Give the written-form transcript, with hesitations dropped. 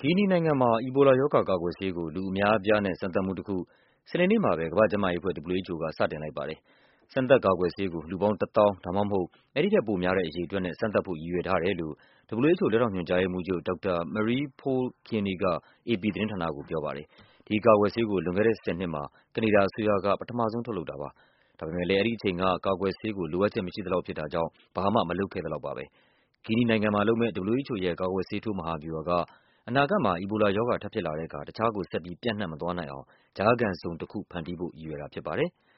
ဂီနီနိုင်ငံမှာ အီဘိုလာရောဂါကာကွယ်ဆေးကို လူအများအပြားနဲ့ စမ်းသပ်မှုတခု စနေနေ့မှာပဲ ကမ္ဘာ့ကျန်းမာရေးအဖွဲ့ WHO က စတင်လိုက်ပါတယ်။ စမ်းသပ်ကာကွယ်ဆေးကို လူပေါင်း ၁၀,၀၀၀ ဒါမှမဟုတ် အဲဒီထက်ပိုများတဲ့ အရေအတွက်နဲ့ စမ်းသပ်ဖို့ ရည်ရွယ်ထားတယ်လို့ WHO လက်ထောက်ညွှန်ကြားရေးမှူးချုပ် ဒေါက်တာ Marie-Paule Kiani က အေပီသတင်းဌာနကို ပြောပါတယ်။ ဒီကာကွယ်ဆေးကို လွန်ခဲ့တဲ့ 10 နှစ်မှာ ကနေဒါအစိုးရက ပထမဆုံး ထုတ်လုပ်တာပါ။ ဒါပေမယ့်လည်း အဲဒီအချိန်က ကာကွယ်ဆေးကို လိုအပ်ချက်မရှိသလောက်ဖြစ်တာကြောင့် ဘာမှမလုပ်ခဲ့သလောက်ပါပဲ။ ဂီနီနိုင်ငံမှာလုပ်မယ့် WHO ရဲ့ ကာကွယ်ဆေးထိုး မဟာဗျူဟာက အနာဂတ်မှာ အီဘိုလာရောဂါ ထပ်ဖြစ်လာတဲ့အခါ တခြားကို ဆက်ပြီး ပျံ့နှံ့မသွားနိုင်အောင် ကြားခံဇုန်တခု ဖန်တီးဖို့ ရည်ရွယ်တာဖြစ်ပါတယ်။